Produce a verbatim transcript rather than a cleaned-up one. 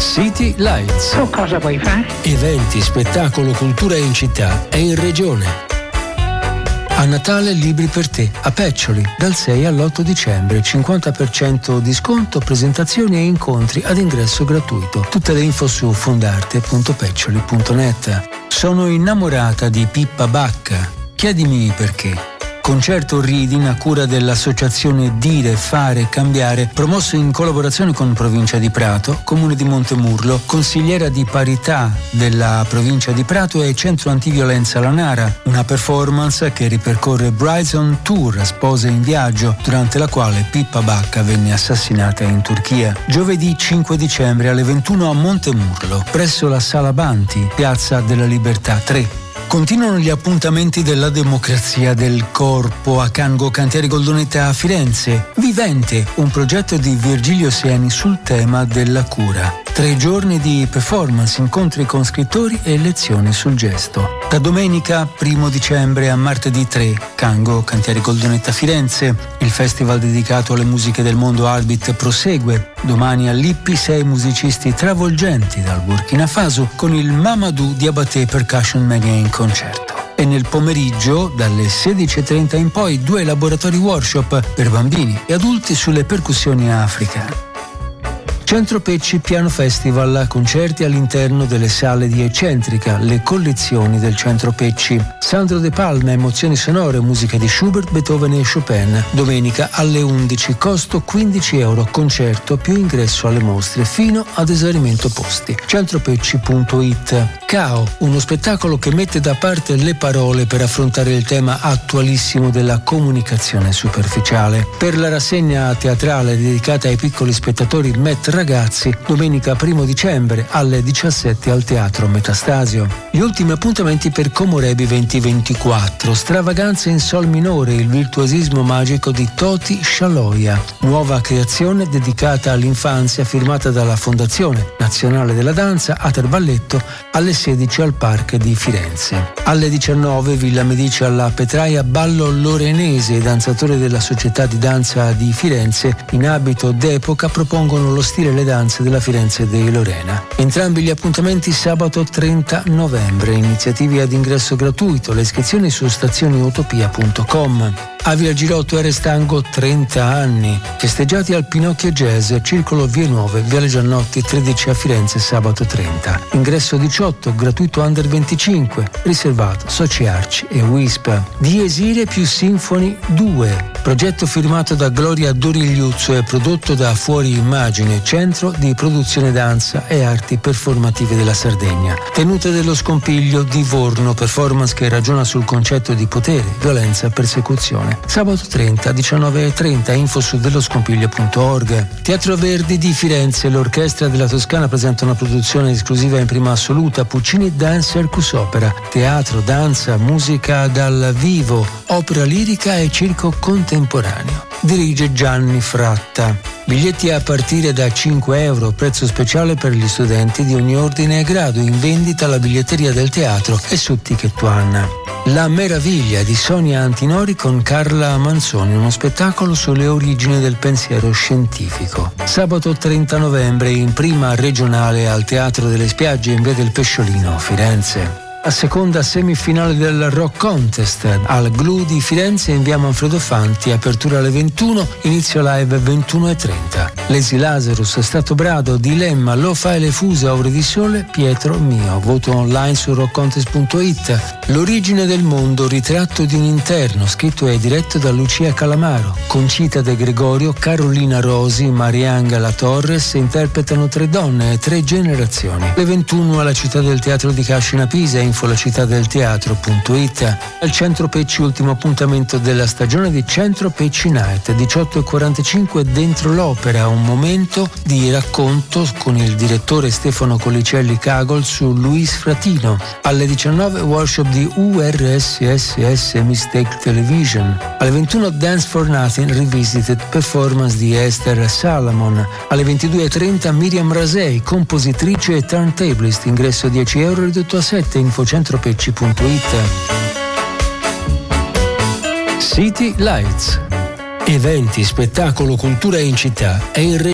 City Lights. Tu cosa vuoi fare? Eventi, spettacolo, cultura in città e in regione. A Natale libri per te, a Peccioli, dal sei all'otto dicembre, cinquanta per cento di sconto, presentazioni e incontri ad ingresso gratuito. Tutte le info su fondarte punto peccioli punto net. Sono innamorata di Pippa Bacca. Chiedimi perché. Concerto Reading a cura dell'associazione Dire, Fare, Cambiare, promosso in collaborazione con Provincia di Prato, Comune di Montemurlo, consigliera di parità della Provincia di Prato e Centro Antiviolenza Lanara. Una performance che ripercorre Brides on Tour, spose in viaggio, durante la quale Pippa Bacca venne assassinata in Turchia. Giovedì cinque dicembre alle ventuno a Montemurlo, presso la Sala Banti, Piazza della Libertà tre. Continuano gli appuntamenti della democrazia del corpo a Cango Cantieri Goldoneta a Firenze. Vivente, un progetto di Virgilio Sieni sul tema della cura. Tre giorni di performance, incontri con scrittori e lezioni sul gesto. Da domenica primo dicembre a martedì tre, Cango Cantieri Goldoneta Firenze. Il festival dedicato alle musiche del mondo Arbit prosegue. Domani a Lippi sei musicisti travolgenti dal Burkina Faso con il Mamadou Diabaté Percussion Mania in concerto. E nel pomeriggio, dalle sedici e trenta in poi, due laboratori workshop per bambini e adulti sulle percussioni africane. Centro Pecci Piano Festival, concerti all'interno delle sale di Eccentrica, le collezioni del Centro Pecci. Sandro De Palma, emozioni sonore, musica di Schubert, Beethoven e Chopin. Domenica alle undici, costo quindici euro, concerto più ingresso alle mostre fino ad esaurimento posti. centropecci punto it. Cao, uno spettacolo che mette da parte le parole per affrontare il tema attualissimo della comunicazione superficiale. Per la rassegna teatrale dedicata ai piccoli spettatori Met Ragazzi, domenica primo dicembre alle diciassette al Teatro Metastasio. Gli ultimi appuntamenti per Comorebi duemilaventiquattro, stravaganze in sol minore, il virtuosismo magico di Toti Scialoia, nuova creazione dedicata all'infanzia firmata dalla Fondazione Nazionale della Danza Ater Balletto alle sedici al Park di Firenze. Alle diciannove Villa Medici alla Petraia Ballo Lorenese, danzatori della Società di Danza di Firenze in abito d'epoca propongono lo stile e le danze della Firenze dei Lorena. Entrambi gli appuntamenti sabato trenta novembre, iniziative ad ingresso gratuito, le iscrizioni su stazioniutopia punto com. A Via Girotto e Restango trenta anni, festeggiati al Pinocchio Jazz, Circolo Vie Nuove, Viale Giannotti tredici a Firenze sabato trenta. Ingresso diciotto, gratuito under venticinque, riservato Soci Arci e Wisp. Diesire più Sinfoni due, progetto firmato da Gloria Dorigliuzzo e prodotto da Fuori Immagine, Centro di Produzione Danza e Arti Performative della Sardegna. Tenute dello Scompiglio di Vorno, performance che ragiona sul concetto di potere, violenza, persecuzione. Sabato trenta, diciannove e trenta, info su delloscompiglio punto org. Teatro Verdi di Firenze, l'Orchestra della Toscana presenta una produzione esclusiva in prima assoluta, Puccini Dance Circus Opera, teatro, danza, musica dal vivo, opera lirica e circo contemporaneo. Dirige Gianni Fratta. Biglietti a partire da cinque euro, prezzo speciale per gli studenti di ogni ordine e grado, in vendita alla biglietteria del teatro e su Ticket One. La meraviglia di Sonia Antinori con Carla Manzoni, uno spettacolo sulle origini del pensiero scientifico. Sabato trenta novembre in prima regionale al Teatro delle Spiagge in via del Pesciolino, Firenze. A seconda semifinale del Rock Contest al Glu di Firenze in via Manfredo Fanti, apertura alle ventuno, inizio live ventuno e trenta. Lesi Lazarus, Stato Brado, Dilemma, Lo fai le fuse, Aure di Sole, Pietro Mio. Voto online su rock contest punto it. L'origine del mondo, ritratto di un interno, scritto e diretto da Lucia Calamaro. Concita De Gregorio, Carolina Rosi, Mariangela Torres interpretano tre donne e tre generazioni. Le ventuno alla Città del Teatro di Cascina Pisa, info la città del teatro punto it. Al Centro Pecci, ultimo appuntamento della stagione di Centro Pecci Night, diciotto e quarantacinque dentro l'opera, un momento di racconto con il direttore Stefano Collicelli Cagol su Luis Fratino. Alle diciannove workshop di U R S S S Mistake Television. Alle ventuno Dance for Nothing Revisited, performance di Esther Salamon. Alle ventidue e trenta Miriam Rasei, compositrice e turntablist, ingresso dieci euro ridotto a sette, info centropecci punto it. City Lights. Eventi, spettacolo, cultura in città e in regione.